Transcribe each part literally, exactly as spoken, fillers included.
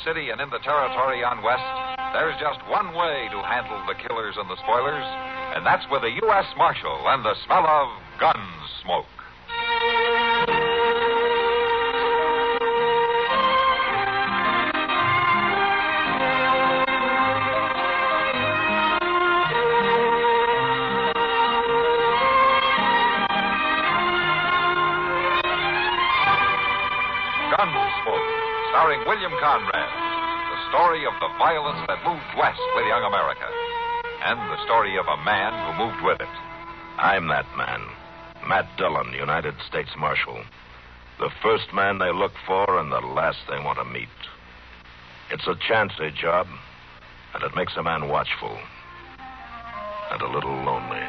city and in the territory on West, there's just one way to handle the killers and the spoilers, and that's with a U S Marshal and the smell of gun smoke. Gunsmoke, starring William Conrad. The story of the violence that moved west with young America. And the story of a man who moved with it. I'm that man. Matt Dillon, United States Marshal. The first man they look for and the last they want to meet. It's a chancy job, and it makes a man watchful. And a little lonely.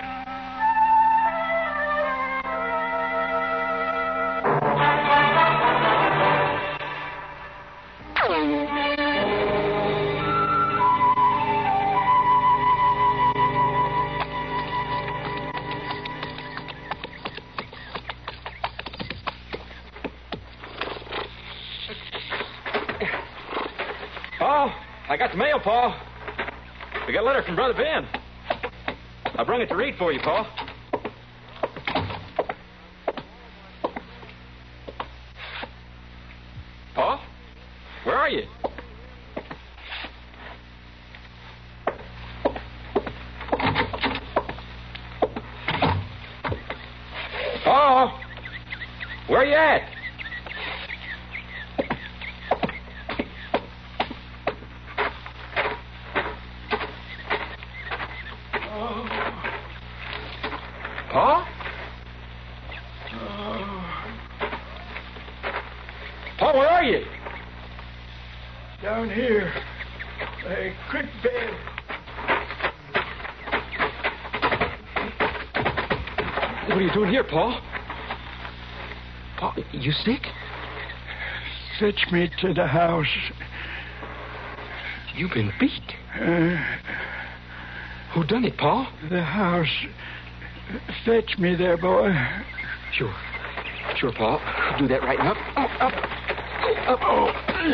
Paul, I got the mail, Paul. We got a letter from Brother Ben. I brung it to read for you, Paul. Paul? Where are you? Paul? Where are you at? Paul? Paul, where are you? Down here. A quick bed. What are you doing here, Paul? Paul, you sick? Fetch me to the house. You've been beat. Uh, Who done it, Paul? the house. Fetch me there, boy. Sure. Sure, Paul. I'll do that right now. Up, up, up. Oh.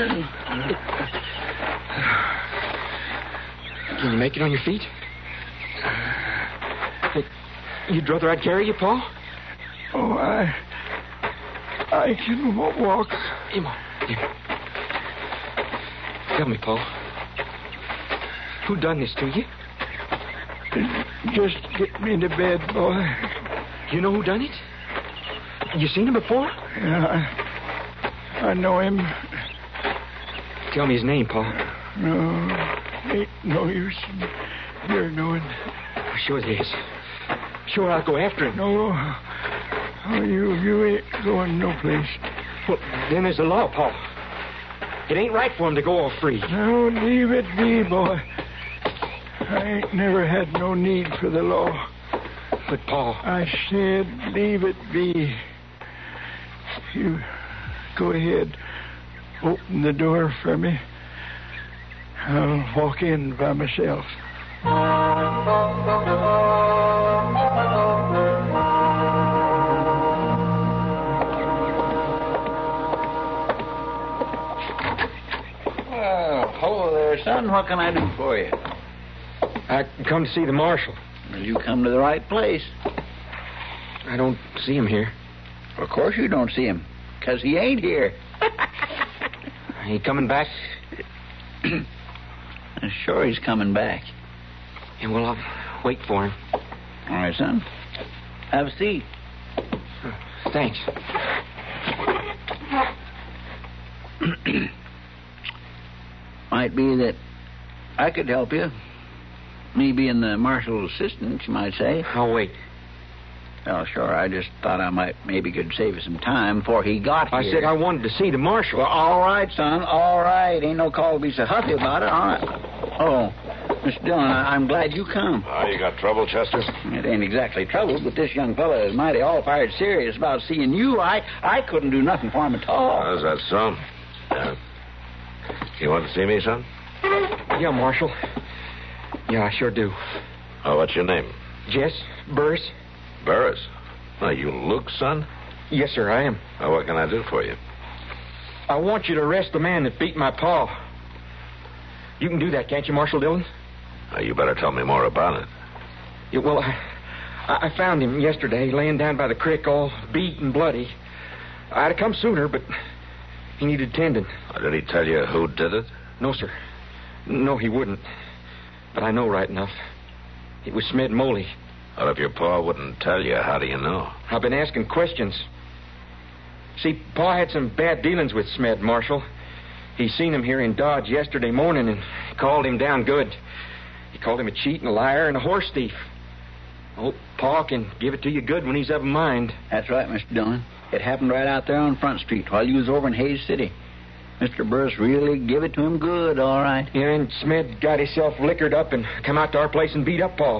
Can you make it on your feet? Hey, you'd rather I'd carry you, Paul? Oh, I... I can wa- walk. Come on. Here. Tell me, Paul. Who done this to you? Just get me to bed, boy. You know who done it? You seen him before? Yeah, I, I know him. Tell me his name, Paul. No, ain't no use in your knowing. Sure it is. Sure, I'll go after him. No, oh, you you ain't going no place. Well, then there's the law, Paul. It ain't right for him to go all free. No, leave it be, boy. I ain't never had no need for the law. But, Paul... I said leave it be. You go ahead. Open the door for me. I'll walk in by myself. Well, hello there, son. What can I do for you? I come to see the marshal. Well, you come to the right place. I don't see him here. Of course you don't see him, because he ain't here. He coming back? Sure he's coming back. Yeah, well, I'll wait for him. All right, son. Have a seat. Thanks. Might be that I could help you. Me being the marshal's assistant, you might say. I'll wait. Well, sure. I just thought I might maybe could save you some time before he got I here. said I wanted to see the marshal. Well, all right, son. All right. Ain't no call to be so huffy about it. All right. Oh, Mister Dillon, I- I'm glad you come. Oh, you got trouble, Chester? It ain't exactly trouble, but this young fellow is mighty all-fired serious about seeing you. I I couldn't do nothing for him at all. Oh, is that so? Yeah. You want to see me, son? Yeah, Marshal. Yeah, I sure do. Oh, what's your name? Jess Burris. Burris. Oh, you Luke, son? Yes, sir, I am. Oh, what can I do for you? I want you to arrest the man that beat my pa. You can do that, can't you, Marshal Dillon? Uh, you better tell me more about it. Yeah, well, I, I found him yesterday laying down by the creek all beat and bloody. I'd have come sooner, but he needed tending. Uh, did he tell you who did it? No, sir. No, he wouldn't. But I know right enough. It was Smed Moley. Well, if your pa wouldn't tell you, how do you know? I've been asking questions. See, Pa had some bad dealings with Smed, Marshal. He seen him here in Dodge yesterday morning and called him down good. He called him a cheat and a liar and a horse thief. Oh, Pa can give it to you good when he's of a mind. That's right, Mister Dillon. It happened right out there on Front Street while you was over in Hayes City. Mister Burris really give it to him good, all right. Yeah, and Smed got himself liquored up and come out to our place and beat up Pa.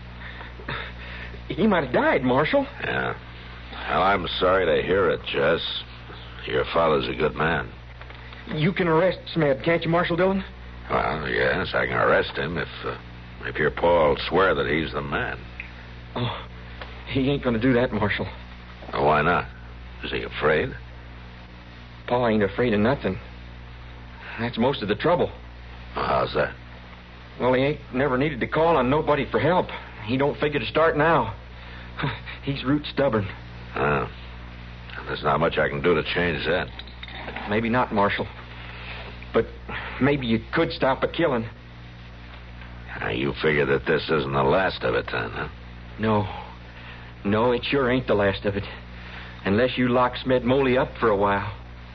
He might have died, Marshal. Yeah. Well, I'm sorry to hear it, Jess. Your father's a good man. You can arrest Smed, can't you, Marshal Dillon? Well, yes, I can arrest him if uh, if your pa will swear that he's the man. Oh, he ain't going to do that, Marshal. Well, why not? Is he afraid? Pa ain't afraid of nothing. That's most of the trouble. Well, how's that? Well, he ain't never needed to call on nobody for help. He don't figure to start now. He's root stubborn. Oh. There's not much I can do to change that. Maybe not, Marshal. But maybe you could stop a killing. Now, you figure that this isn't the last of it, then, huh? No. No, it sure ain't the last of it. Unless you lock Smed Moley up for a while.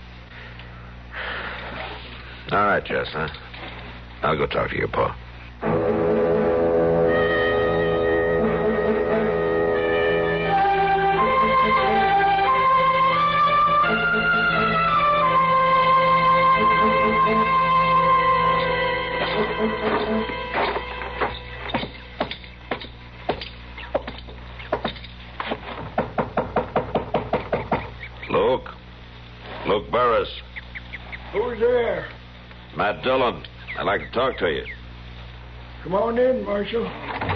All right, Jess, huh? I'll go talk to your pa. Luke. Luke Burris. Who's there? Matt Dillon. I'd like to talk to you. Come on in, Marshal.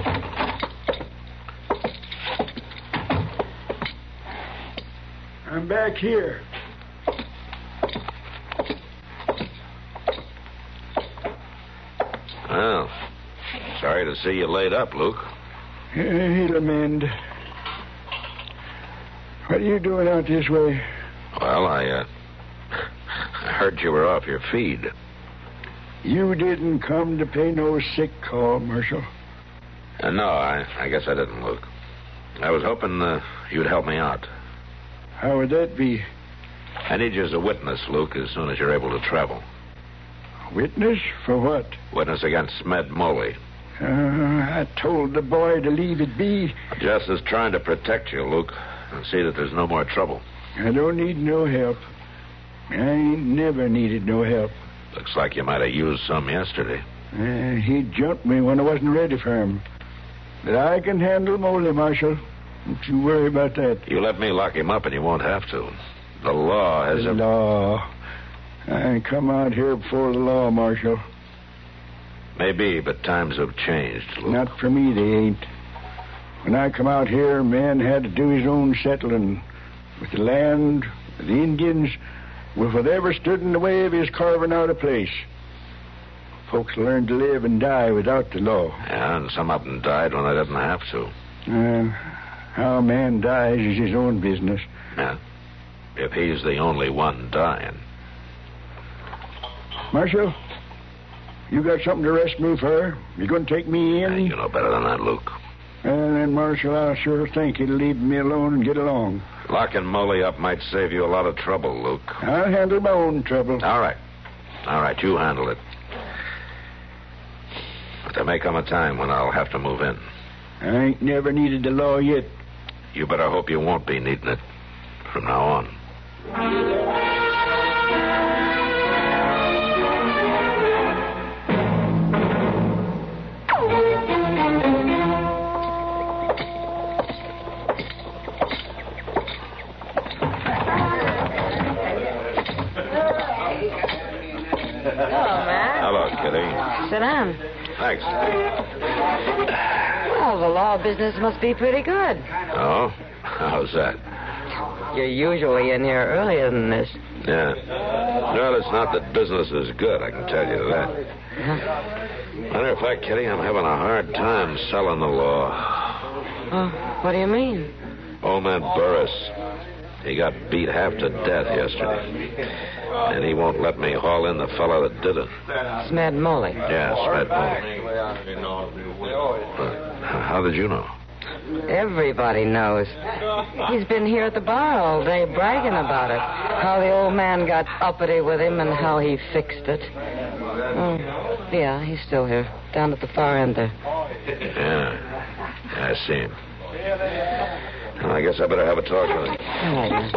I'm back here. Well, sorry to see you laid up, Luke. Uh, He'll mend. What are you doing out this way? Well, I, uh, I heard you were off your feed. You didn't come to pay no sick call, Marshal. Uh, no, I, I guess I didn't, Luke. I was hoping uh, you'd help me out. How would that be? I need you as a witness, Luke, as soon as you're able to travel. Witness for what? Witness against Smed Moley. Uh, I told the boy to leave it be. Jess is trying to protect you, Luke, and see that there's no more trouble. I don't need no help. I ain't never needed no help. Looks like you might have used some yesterday. Uh, he jumped me when I wasn't ready for him. But I can handle Moley, Marshal. Don't you worry about that. You let me lock him up and you won't have to. The law has The a... law. I ain't come out here before the law, Marshal. Maybe, but times have changed, Luke. Not for me, they ain't. When I come out here, a man had to do his own settling. With the land, with the Indians, with whatever stood in the way of his carving out a place. Folks learned to live and die without the law. Yeah, and some of them died when they didn't have to. Uh, how a man dies is his own business. Yeah. If he's the only one dying. Marshal, you got something to arrest me for? You going to take me in? Yeah, you know better than that, Luke. Well, then, Marshal, I sure think you'd leave me alone and get along. Locking Moley up might save you a lot of trouble, Luke. I'll handle my own trouble. All right. All right, you handle it. But there may come a time when I'll have to move in. I ain't never needed the law yet. You better hope you won't be needing it from now on. Hello, Matt. Hello, Kitty. Sit down. Thanks. Well, the law business must be pretty good. Oh? How's that? You're usually in here earlier than this. Yeah. Well, it's not that business is good, I can tell you that. Matter of fact, Kitty, I'm having a hard time selling the law. Oh, what do you mean? Old man Burris, he got beat half to death yesterday. And he won't let me haul in the fellow that did it. Smed Molly. Yeah, Smed Molly. How did you know? Everybody knows. He's been here at the bar all day bragging about it. How the old man got uppity with him and how he fixed it. Oh, yeah, he's still here. Down at the far end there. Yeah. Yeah, I see him. Well, I guess I better have a talk with him. All right, man.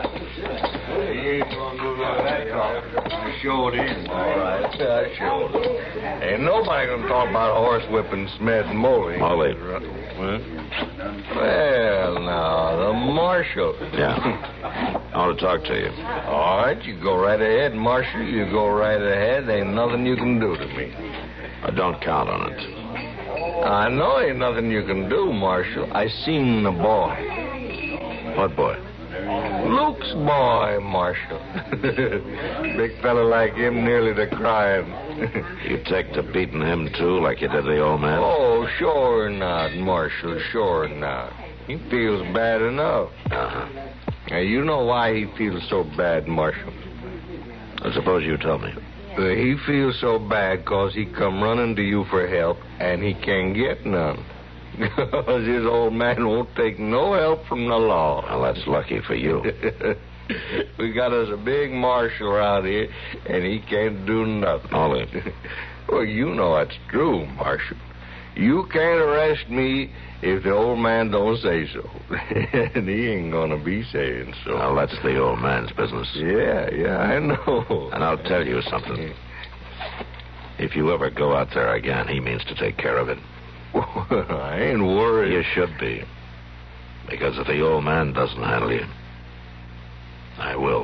I showed him. All right, I showed him. Ain't nobody gonna talk about horsewhipping Smed Molly. Molly. Huh? Well, now, the marshal. Yeah. I want to talk to you. All right, you go right ahead, Marshal. You go right ahead. Ain't nothing you can do to me. I don't count on it. I know ain't nothing you can do, Marshal. I seen the boy. What boy? Luke's boy, Marshal. Big fella like him nearly to crying. You take to beating him, too, like you did the old man? Oh, sure not, Marshal, sure not. He feels bad enough. Uh-huh. Now, you know why he feels so bad, Marshal. I suppose you tell me. Uh, he feels so bad because he come running to you for help, and he can't get none. Because his old man won't take no help from the law. Well, that's lucky for you. We got us a big marshal around here, and he can't do nothing. Molly. Well, you know that's true, Marshal. You can't arrest me if the old man don't say so. And he ain't gonna be saying so. Well, that's the old man's business. Yeah, yeah, I know. And I'll tell you something. If you ever go out there again, he means to take care of it. I ain't worried. You should be. Because if the old man doesn't handle you, I will.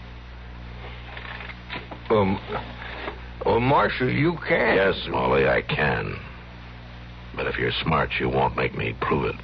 Um, well, Marshal, you can. Yes, Molly, I can. But if you're smart, you won't make me prove it.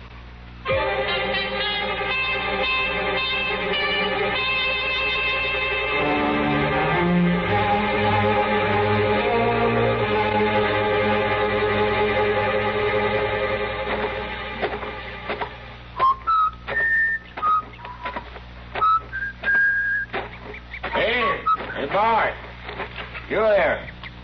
Boy, you there.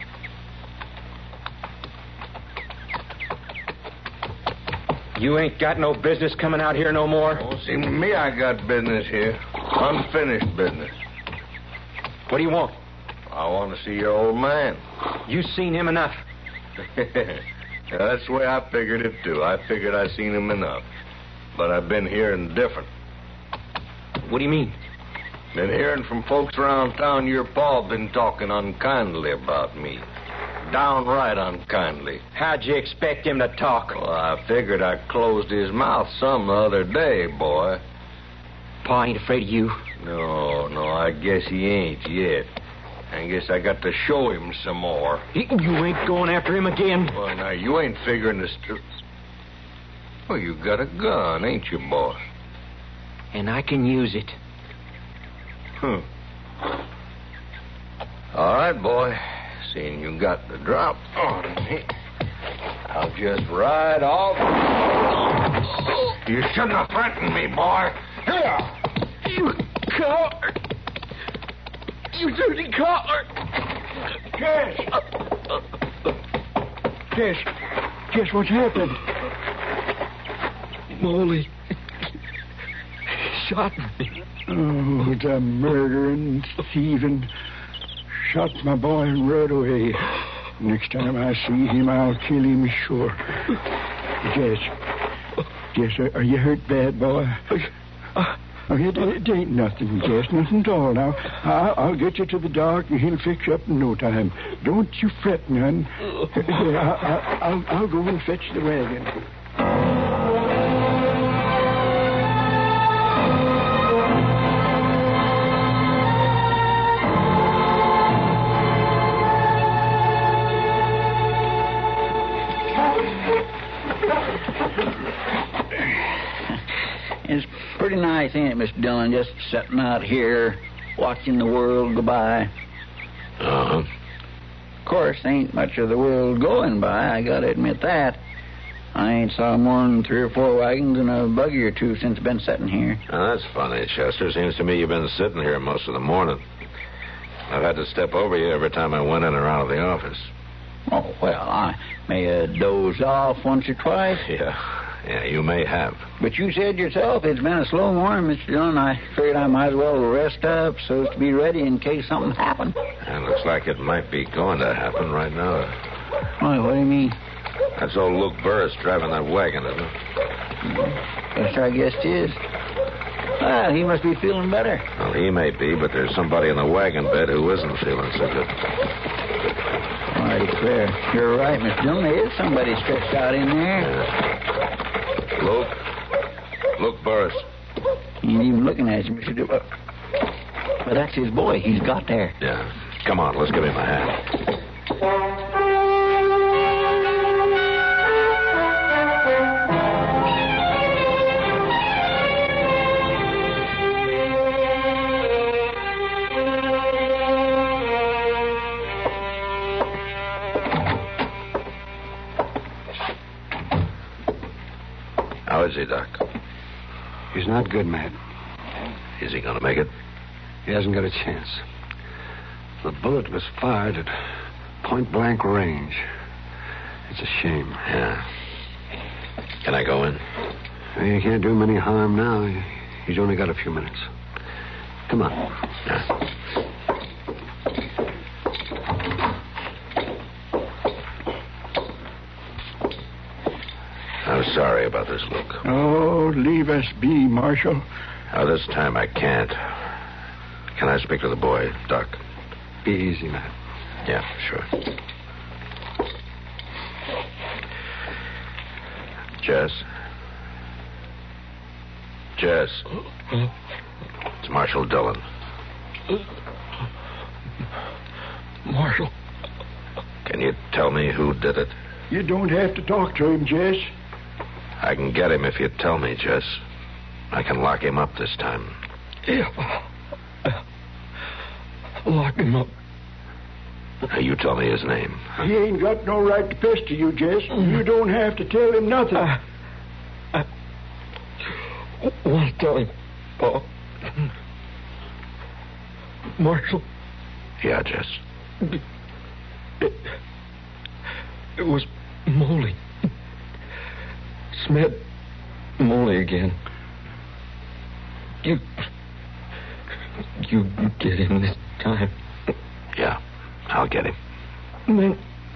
You ain't got no business coming out here no more? Oh, seems to me I got business here. Unfinished business. What do you want? I want to see your old man. You seen him enough. Yeah, that's the way I figured it, too. I figured I seen him enough. But I've been hearing different. What do you mean? Been hearing from folks around town your pa been talking unkindly about me. Downright unkindly. How'd you expect him to talk? Well, I figured I closed his mouth some the other day, boy. Pa ain't afraid of you. No, no, I guess he ain't yet. I guess I got to show him some more. You ain't going after him again. Well, now, you ain't figuring this... St- well, you got a gun, ain't you, boy? And I can use it. Hmm. All right, boy. Seeing you got the drop on me, I'll just ride off. You shouldn't have threatened me, boy. Here! You coward! You dirty coward! Jess! Jess! Jess, what's happened? Molly shot me. Oh, the murdering, thieving. Shot my boy right away. Next time I see him, I'll kill him sure. Jess. Jess, are, are you hurt bad, boy? Oh, it, it ain't nothing, Jess. Nothing at all. Now, I'll, I'll get you to the doc, and he'll fix you up in no time. Don't you fret, none. Here, I, I, I'll, I'll go and fetch the wagon. It's pretty nice, ain't it, Mister Dillon, just sitting out here watching the world go by. Uh-huh. Of course, ain't much of the world going by, I gotta admit that. I ain't saw more than three or four wagons and a buggy or two since I've been sitting here. Now, that's funny, Chester. Seems to me you've been sitting here most of the morning. I've had to step over you every time I went in or out of the office. Oh, well, I may have dozed off once or twice. Yeah, yeah, you may have. But you said yourself it's been a slow morning, Mister Dillon. I figured I might as well rest up so as to be ready in case something happened. It looks like it might be going to happen right now. Why, what do you mean? That's old Luke Burris driving that wagon, isn't it? Yes, I guess it is. Well, he must be feeling better. Well, he may be, but there's somebody in the wagon bed who isn't feeling so good. I declare, you're right, Mister Dillon. There is somebody stretched out in there. Yeah. Luke? Luke Burris. He ain't even looking at you, Mister Dillon. But that's his boy. He's got there. Yeah. Come on, let's give him a hand. How is he, Doc? He's not good, Matt. Is he going to make it? He hasn't got a chance. The bullet was fired at point-blank range. It's a shame. Yeah. Can I go in? You can't do him any harm now. He's only got a few minutes. Come on. Yeah. I'm sorry about this, Luke. Oh, leave us be, Marshal. Oh, this time I can't. Can I speak to the boy, Doc? Be easy, Matt. Yeah, sure. Jess? Jess? It's Marshal Dillon. Marshal. Can you tell me who did it? You don't have to talk to him, Jess. I can get him if you tell me, Jess. I can lock him up this time. Yeah. Lock him up. Now, you tell me his name. He ain't got no right to pester you, Jess. You don't have to tell him nothing. I, I want to tell him, Paul. Marshal. Yeah, Jess. It, it was Moley. Smed Moley again. You... You get him this time. Yeah, I'll get him. Then...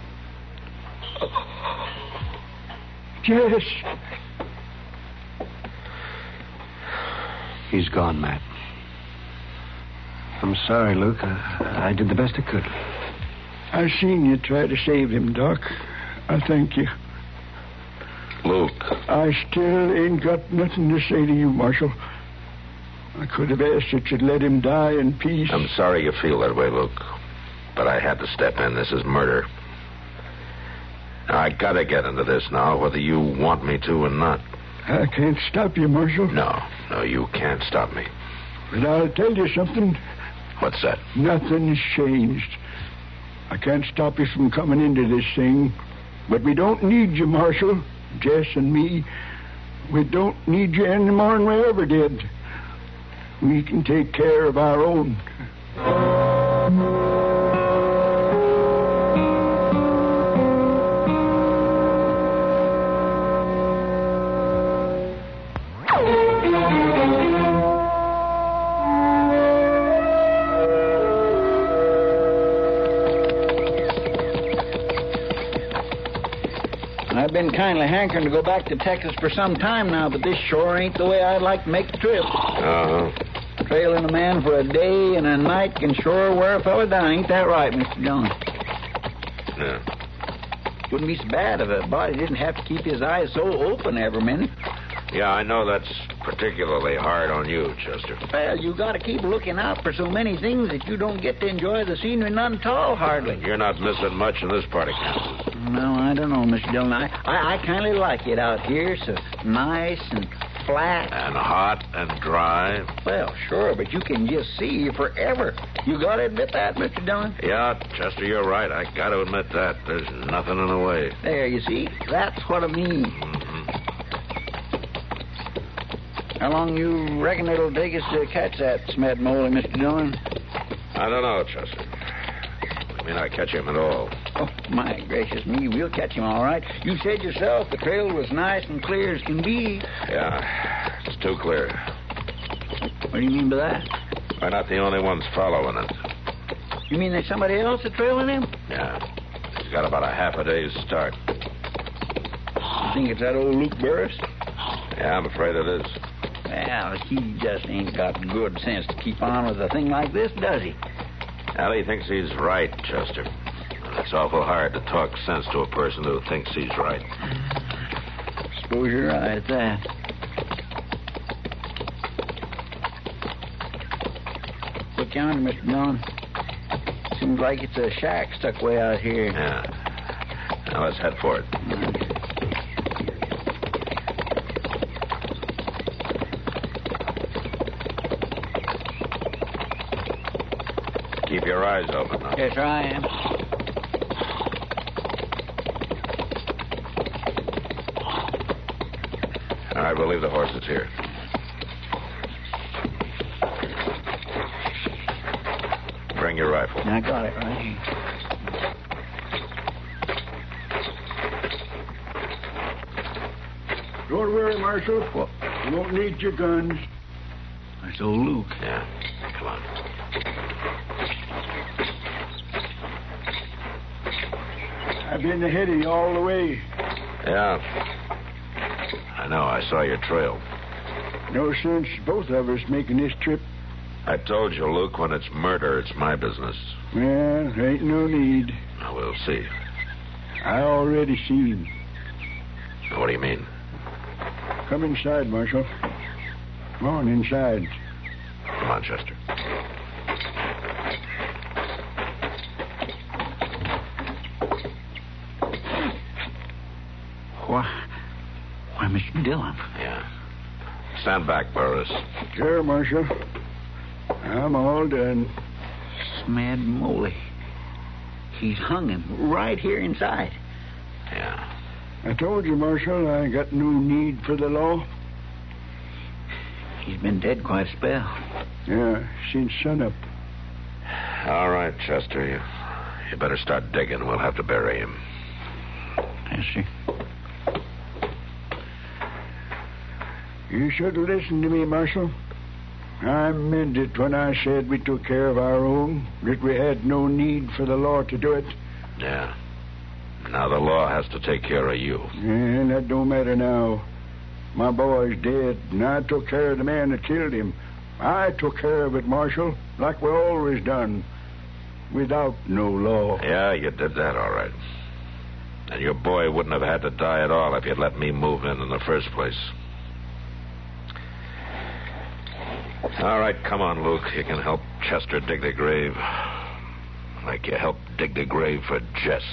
Jess. He's gone, Matt. I'm sorry, Luke. I, I did the best I could. I seen you try to save him, Doc. I thank you. Luke. I still ain't got nothing to say to you, Marshal. I could have asked that you'd let him die in peace. I'm sorry you feel that way, Luke. But I had to step in. This is murder. Now, I gotta get into this now, whether you want me to or not. I can't stop you, Marshal. No, no, you can't stop me. But I'll tell you something. What's that? Nothing's changed. I can't stop you from coming into this thing. But we don't need you, Marshal. Jess and me. We don't need you any more than we ever did. We can take care of our own. I've been kindly hankering to go back to Texas for some time now, but this sure ain't the way I'd like to make the trip. Uh-huh. Trailing a man for a day and a night can sure wear a fella down. Ain't that right, Mister Jones? Yeah. Wouldn't be so bad if a body didn't have to keep his eyes so open every minute. Yeah, I know that's particularly hard on you, Chester. Well, you got to keep looking out for so many things that you don't get to enjoy the scenery none at all, hardly. You're not missing much in this part of Kansas. No, I don't know, Mister Dillon. I, I, I kind of like it out here, so nice and flat. And hot and dry. Well, sure, but you can just see forever. You got to admit that, Mister Dillon. Yeah, Chester, you're right. I got to admit that. There's nothing in the way. There, you see? That's what I mean. Mm-hmm. How long you reckon it'll take us to catch that Smed Moley, Mister Dillon? I don't know, Chester. I mean, I catch him at all. Oh, my gracious me, we'll catch him all right. You said yourself the trail was nice and clear as can be. Yeah, it's too clear. What do you mean by that? We're not the only ones following it. You mean there's somebody else that's trailing him? Yeah. He's got about a half a day's start. You think it's that old Luke Burris? Yeah, I'm afraid it is. Well, he just ain't got good sense to keep on with a thing like this, does he? Well, he thinks he's right, Chester. And it's awful hard to talk sense to a person who thinks he's right. Suppose you're right at that. Look yonder, Mister Dillon. Seems like it's a shack stuck way out here. Yeah. Now let's head for it. Keep your eyes open now. Yes, sir, I am. All right, we'll leave the horses here. Bring your rifle. I got it right here. Don't worry, Marshal. What? You won't need your guns. That's old Luke. Yeah, come on. I've been ahead of you all the way. Yeah. I know. I saw your trail. No sense both of us making this trip. I told you, Luke, when it's murder, it's my business. Well, there ain't no need. Now, we'll see. I already seen. What do you mean? Come inside, Marshal. Come on, inside. Come on, Chester. Why, why, Mister Dillon? Yeah. Stand back, Burris. Sure, Marshal. I'm all done. Smed Moley. He's hung him right here inside. Yeah. I told you, Marshal, I ain't got no need for the law. He's been dead quite a spell. Yeah, since sunup. All right, Chester. You, you better start digging. We'll have to bury him. Yes, sir. You should have listened to me, Marshal. I meant it when I said we took care of our own, that we had no need for the law to do it. Yeah. Now the law has to take care of you. And that don't matter now. My boy's dead, and I took care of the man that killed him. I took care of it, Marshal, like we always done, without no law. Yeah, you did that all right. And your boy wouldn't have had to die at all if you'd let me move in in the first place. All right, come on, Luke. You can help Chester dig the grave. Like you helped dig the grave for Jess.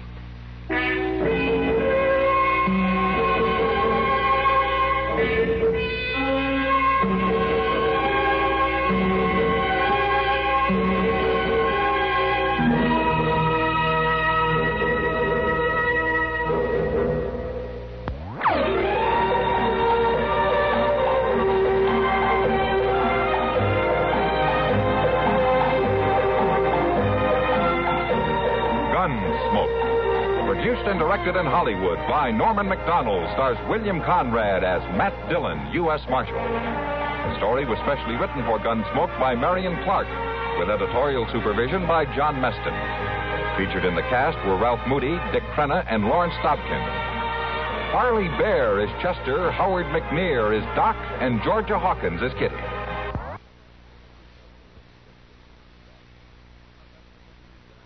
Produced and directed in Hollywood by Norman Macdonald, stars William Conrad as Matt Dillon, U S Marshal. The story was specially written for Gunsmoke by Marion Clark, with editorial supervision by John Meston. Featured in the cast were Ralph Moody, Dick Crenna, and Lawrence Dobkin. Farley Bear is Chester, Howard McNear is Doc, and Georgia Hawkins is Kitty.